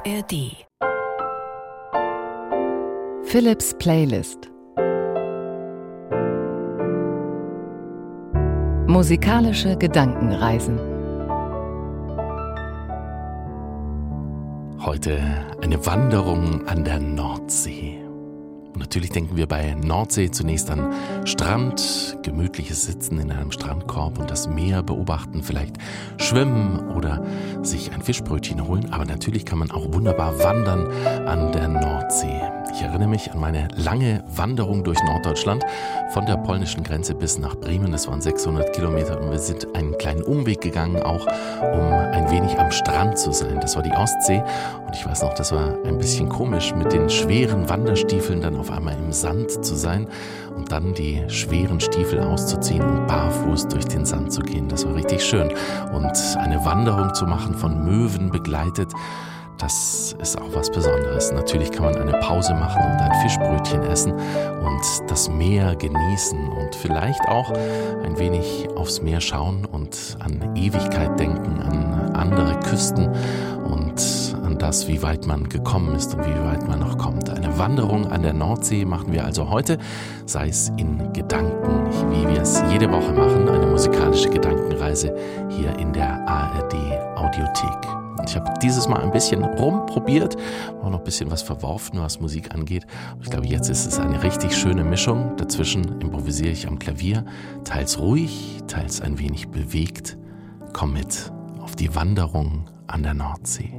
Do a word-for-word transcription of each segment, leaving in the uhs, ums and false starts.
R D. Philips Playlist. Musikalische Gedankenreisen. Heute eine Wanderung an der Nordsee. Und natürlich denken wir bei Nordsee zunächst an Strand, gemütliches Sitzen in einem Strandkorb und das Meer beobachten, vielleicht schwimmen oder sich ein Fischbrötchen holen. Aber natürlich kann man auch wunderbar wandern an der Nordsee. Ich erinnere mich an meine lange Wanderung durch Norddeutschland von der polnischen Grenze bis nach Bremen. Das waren sechshundert Kilometer und wir sind einen kleinen Umweg gegangen, auch um ein wenig am Strand zu sein. Das war die Ostsee und ich weiß noch, das war ein bisschen komisch, mit den schweren Wanderstiefeln dann auf einmal im Sand zu sein und dann die schweren Stiefel auszuziehen und barfuß durch den Sand zu gehen. Das war richtig schön. Und eine Wanderung zu machen, von Möwen begleitet, das ist auch was Besonderes. Natürlich kann man eine Pause machen und ein Fischbrötchen essen und das Meer genießen und vielleicht auch ein wenig aufs Meer schauen und an Ewigkeit denken, an andere Küsten und an das, wie weit man gekommen ist und wie weit man noch kommt. Eine Wanderung an der Nordsee machen wir also heute, sei es in Gedanken, wie wir es jede Woche machen, eine musikalische Gedankenreise hier in der A R D Audiothek. Ich habe dieses Mal ein bisschen rumprobiert, auch noch ein bisschen was verworfen, was Musik angeht. Und ich glaube, jetzt ist es eine richtig schöne Mischung. Dazwischen improvisiere ich am Klavier, teils ruhig, teils ein wenig bewegt. Komm mit auf die Wanderung an der Nordsee.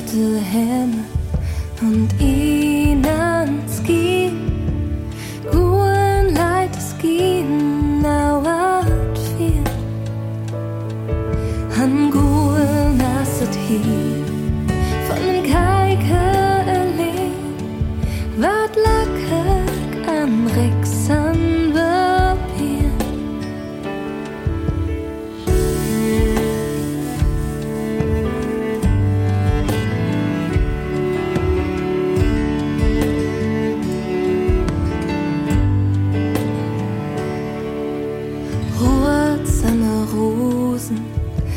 heute hem und inans gehen, guen Leid es gehen, nauert viel, an guen nasset hier, von den Keike erleben, wat lackig an Rexan Papier. Rosen,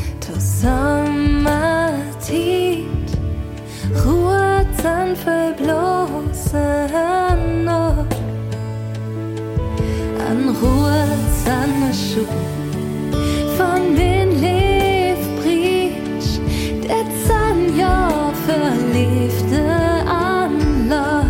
Sommertit, Ruhe dann voll bloßen Not, an Ruhe dann Schuh, von den Leefbriech, der Zahn ja verliebte Anlage.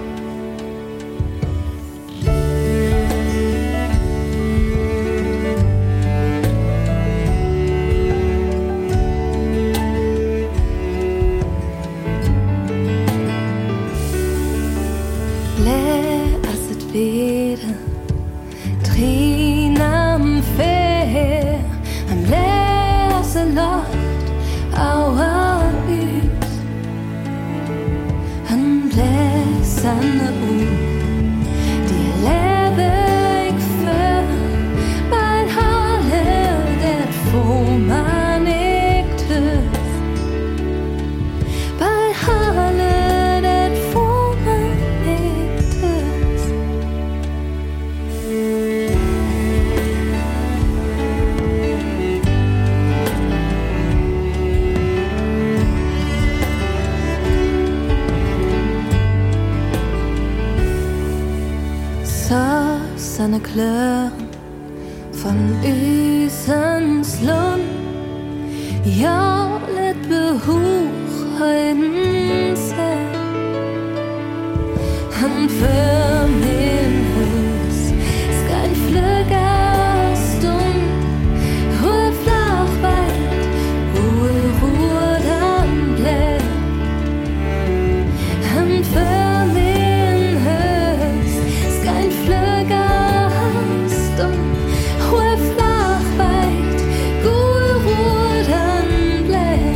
Trin am Feer, am leese Locht, auer üs, an bläserne U, die lebe ich für, weil Halle det Foman ich tüs, weil Halle det Foman ich tüs. Så seine Klören von Üsens Lund, ja, let behuch heiden sehr, und für min Hus ist kein Flügerstund, Ruhe flach weit, Ruhe, Ruhe dann bläh, und für min Hus ist kein Flügerstund, Ruhe flach weit, Ruhe, Ruhe dann bläh,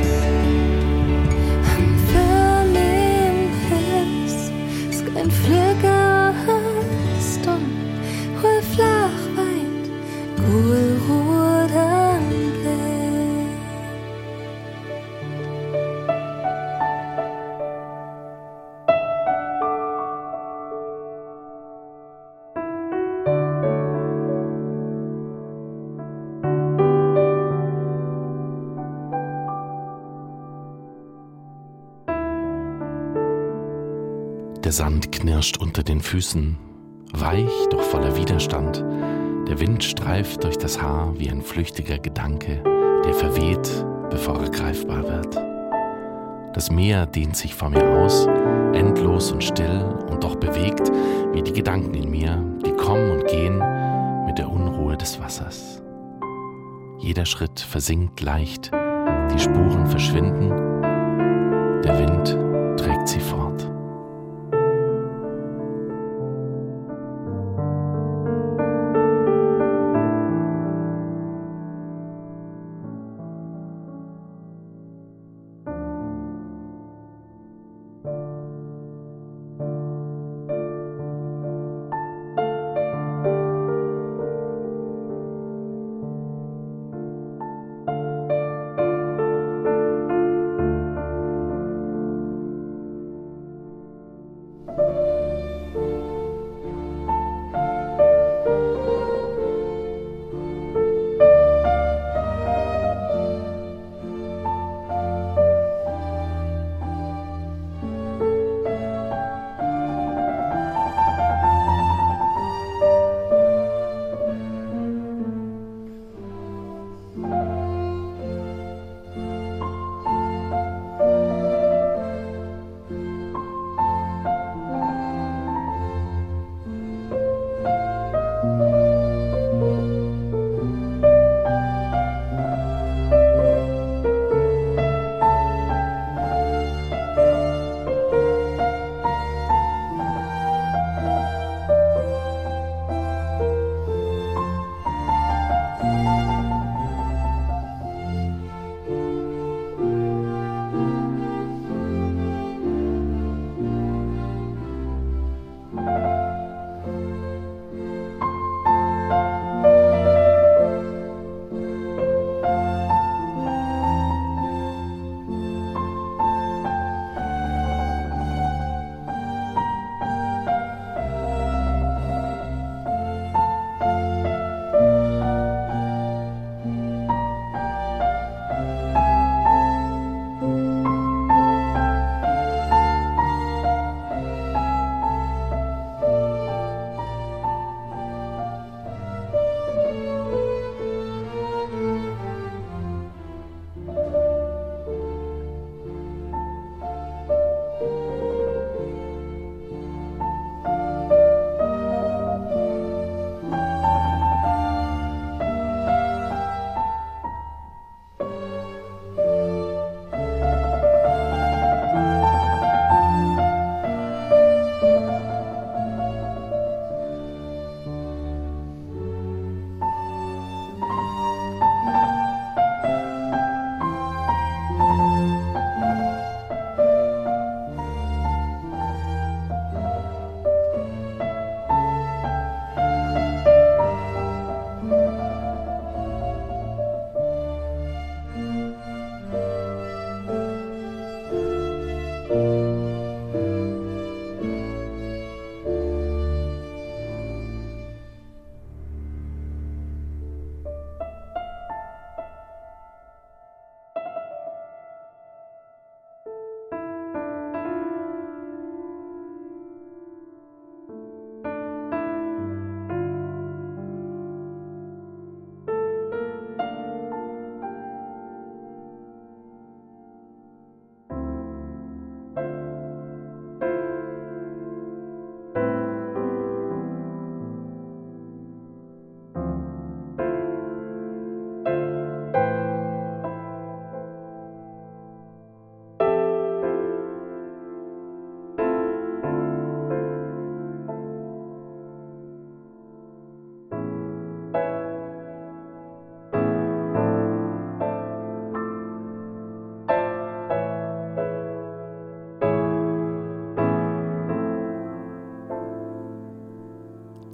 und für min Hus ist kein Flügerstund, Ruhe flach weit, Ruhe, Ruhe dann bläh. Der Sand knirscht unter den Füßen, weich, doch voller Widerstand. Der Wind streift durch das Haar wie ein flüchtiger Gedanke, der verweht, bevor er greifbar wird. Das Meer dehnt sich vor mir aus, endlos und still und doch bewegt, wie die Gedanken in mir, die kommen und gehen mit der Unruhe des Wassers. Jeder Schritt versinkt leicht, die Spuren verschwinden, der Wind trägt sie fort.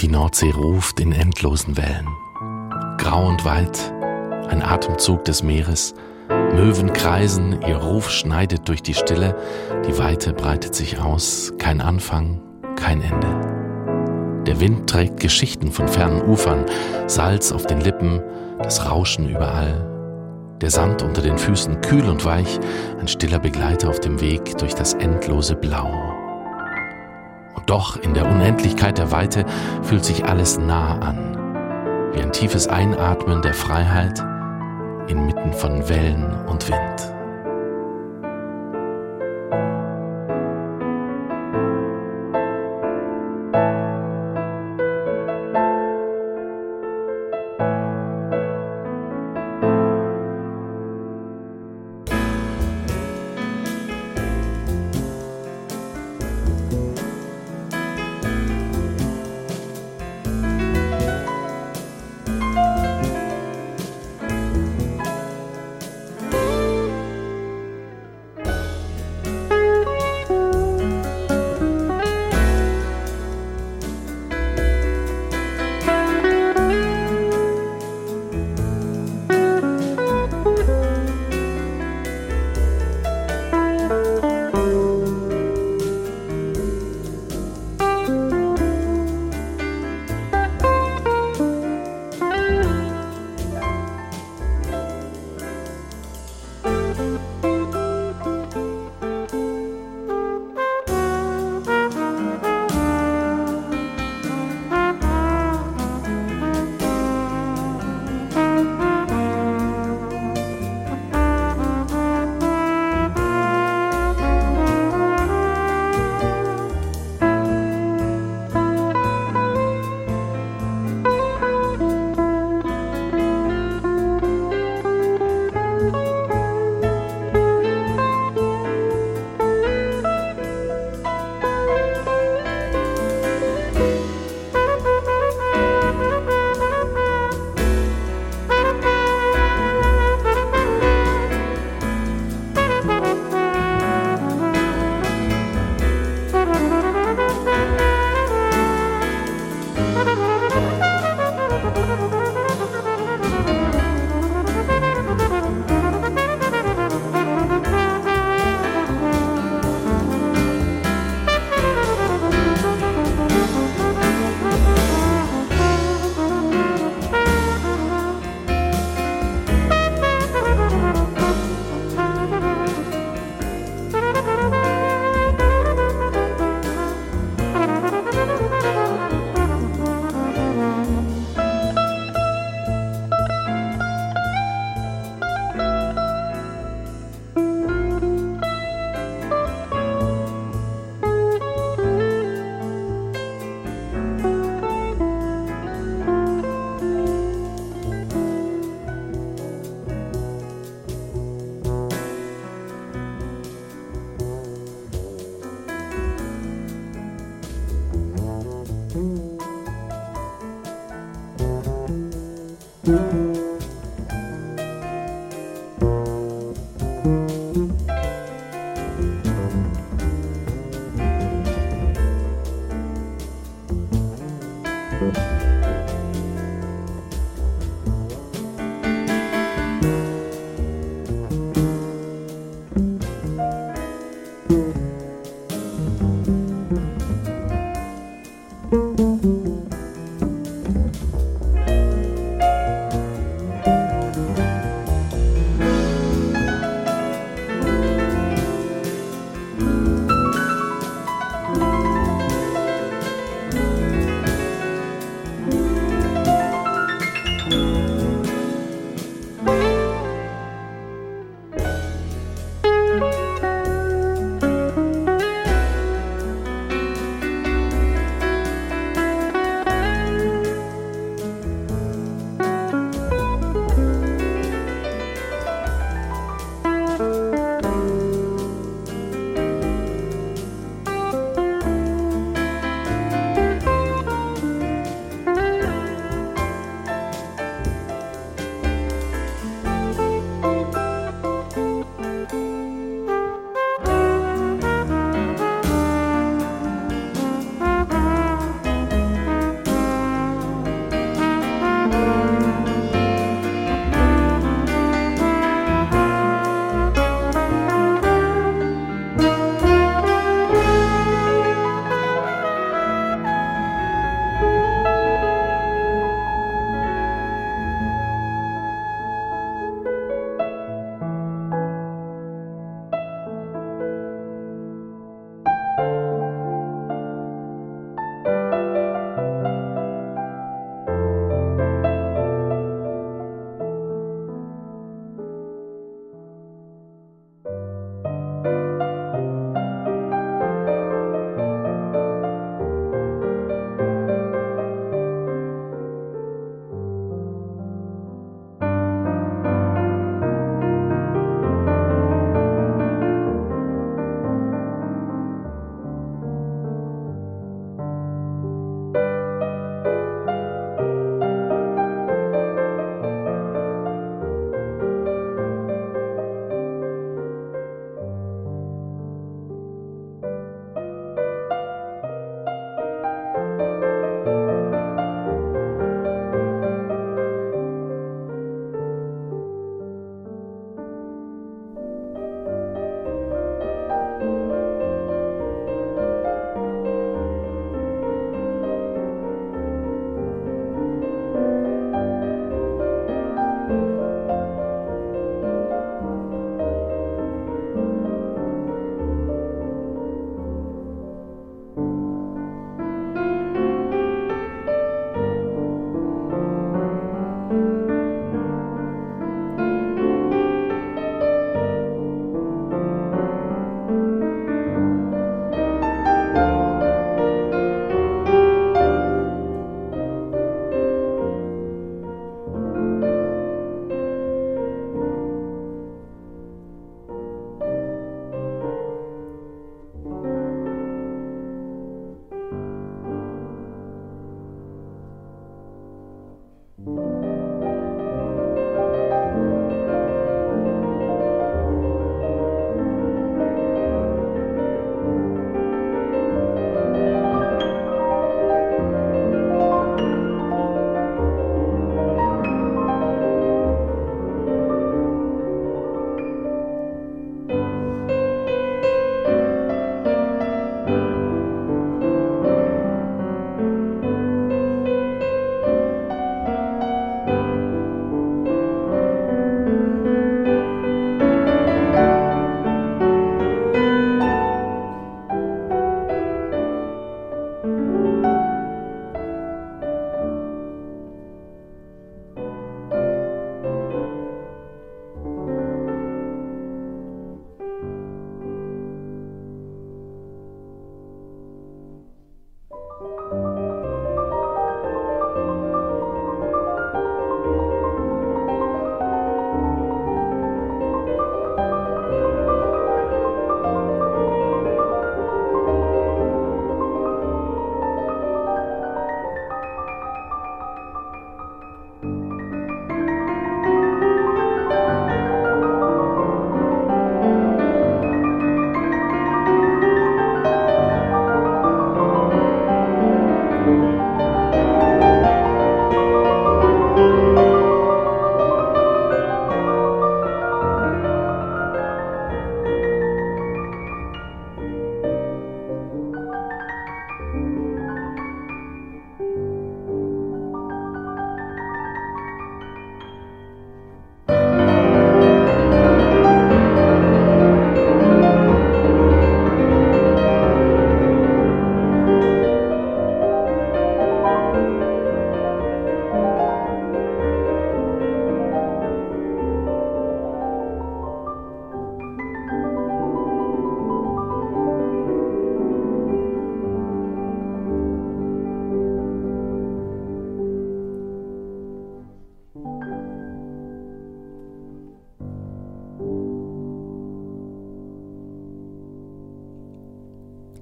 Die Nordsee ruft in endlosen Wellen. Grau und weit, ein Atemzug des Meeres. Möwen kreisen, ihr Ruf schneidet durch die Stille. Die Weite breitet sich aus, kein Anfang, kein Ende. Der Wind trägt Geschichten von fernen Ufern, Salz auf den Lippen, das Rauschen überall. Der Sand unter den Füßen kühl und weich, ein stiller Begleiter auf dem Weg durch das endlose Blau. Und doch in der Unendlichkeit der Weite fühlt sich alles nah an, wie ein tiefes Einatmen der Freiheit inmitten von Wellen und Wind.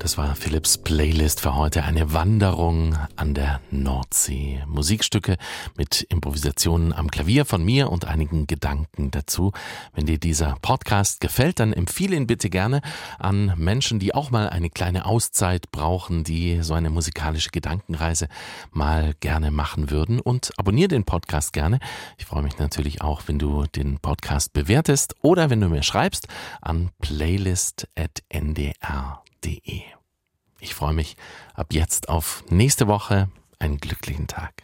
Das war Philips Playlist für heute. Eine Wanderung an der Nordsee. Musikstücke mit Improvisationen am Klavier von mir und einigen Gedanken dazu. Wenn dir dieser Podcast gefällt, dann empfehle ihn bitte gerne an Menschen, die auch mal eine kleine Auszeit brauchen, die so eine musikalische Gedankenreise mal gerne machen würden. Und abonniere den Podcast gerne. Ich freue mich natürlich auch, wenn du den Podcast bewertest oder wenn du mir schreibst an playlist at n d r punkt d e. Ich freue mich ab jetzt auf nächste Woche. Einen glücklichen Tag.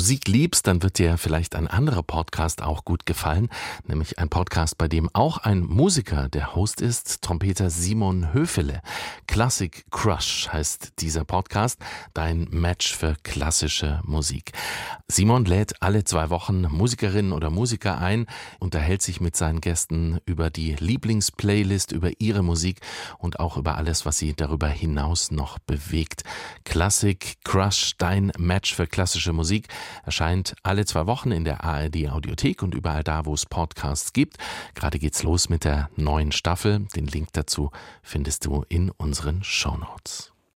Musik liebst, dann wird dir vielleicht ein anderer Podcast auch gut gefallen, nämlich ein Podcast, bei dem auch ein Musiker der Host ist, Trompeter Simon Höfele. Classic Crush heißt dieser Podcast, dein Match für klassische Musik. Simon lädt alle zwei Wochen Musikerinnen oder Musiker ein, unterhält sich mit seinen Gästen über die Lieblingsplaylist, über ihre Musik und auch über alles, was sie darüber hinaus noch bewegt. Classic Crush, dein Match für klassische Musik, erscheint alle zwei Wochen in der A R D Audiothek und überall da, wo es Podcasts gibt. Gerade geht's los mit der neuen Staffel. Den Link dazu findest du in unseren Shownotes.